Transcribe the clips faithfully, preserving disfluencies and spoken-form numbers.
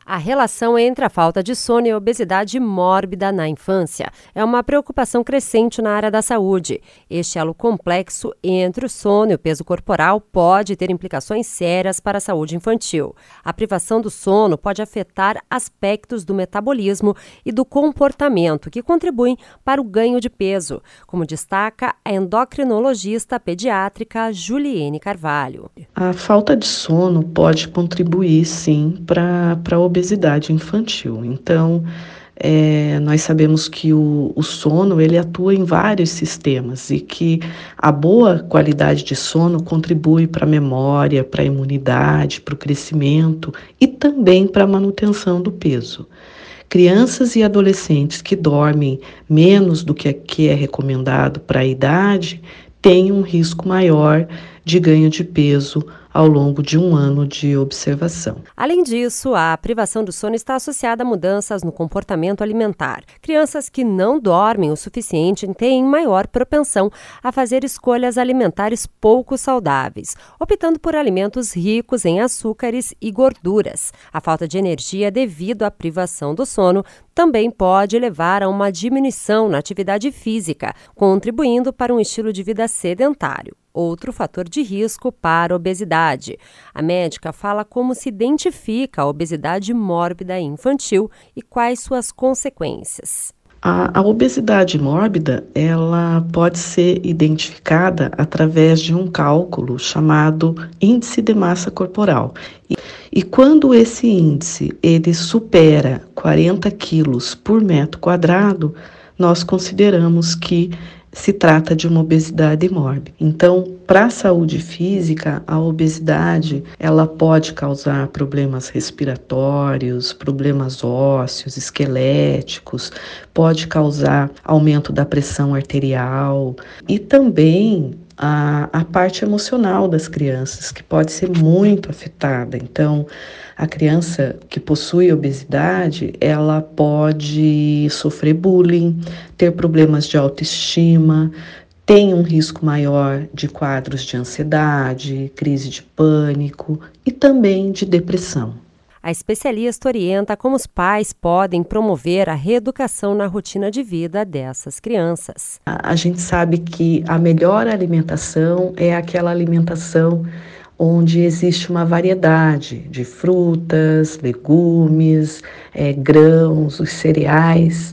A relação entre a falta de sono e a obesidade mórbida na infância é uma preocupação crescente na área da saúde. Este elo complexo entre o sono e o peso corporal pode ter implicações sérias para a saúde infantil. A privação do sono pode afetar aspectos do metabolismo e do comportamento que contribuem para o ganho de peso, como destaca a endocrinologista pediátrica Juliene Carvalho. A falta de sono pode contribuir, sim, para a obesidade infantil. Então, é, nós sabemos que o, o sono ele atua em vários sistemas e que a boa qualidade de sono contribui para a memória, para a imunidade, para o crescimento e também para a manutenção do peso. Crianças e adolescentes que dormem menos do que, que é recomendado para a idade têm um risco maior de ganho de peso ao longo de um ano de observação. Além disso, a privação do sono está associada a mudanças no comportamento alimentar. Crianças que não dormem o suficiente têm maior propensão a fazer escolhas alimentares pouco saudáveis, optando por alimentos ricos em açúcares e gorduras. A falta de energia devido à privação do sono também pode levar a uma diminuição na atividade física, contribuindo para um estilo de vida sedentário. Outro fator de risco para a obesidade. A médica fala como se identifica a obesidade mórbida infantil e quais suas consequências. A, a obesidade mórbida, ela pode ser identificada através de um cálculo chamado índice de massa corporal. E, e quando esse índice ele supera quarenta quilos por metro quadrado, nós consideramos que se trata de uma obesidade mórbida. Então, para a saúde física, a obesidade ela pode causar problemas respiratórios, problemas ósseos, esqueléticos, pode causar aumento da pressão arterial e também a, a parte emocional das crianças, que pode ser muito afetada. Então, a criança que possui obesidade, ela pode sofrer bullying, ter problemas de autoestima, tem um risco maior de quadros de ansiedade, crise de pânico e também de depressão. A especialista orienta como os pais podem promover a reeducação na rotina de vida dessas crianças. A, a gente sabe que a melhor alimentação é aquela alimentação onde existe uma variedade de frutas, legumes, é, grãos, os cereais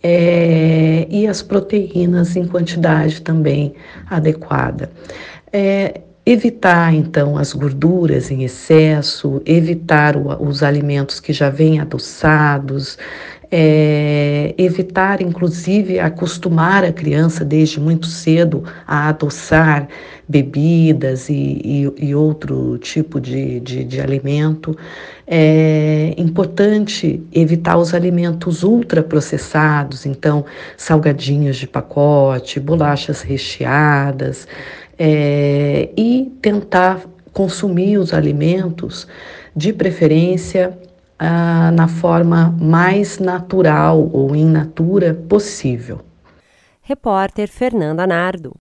é, e as proteínas em quantidade também adequada. É, evitar, então, as gorduras em excesso, evitar o, os alimentos que já vêm adoçados, É, evitar, inclusive, acostumar a criança desde muito cedo a adoçar bebidas e, e, e outro tipo de, de, de alimento. É importante evitar os alimentos ultraprocessados, então salgadinhos de pacote, bolachas recheadas, é, e tentar consumir os alimentos, de preferência, Ah, na forma mais natural ou in natura possível. Repórter Fernanda Nardo.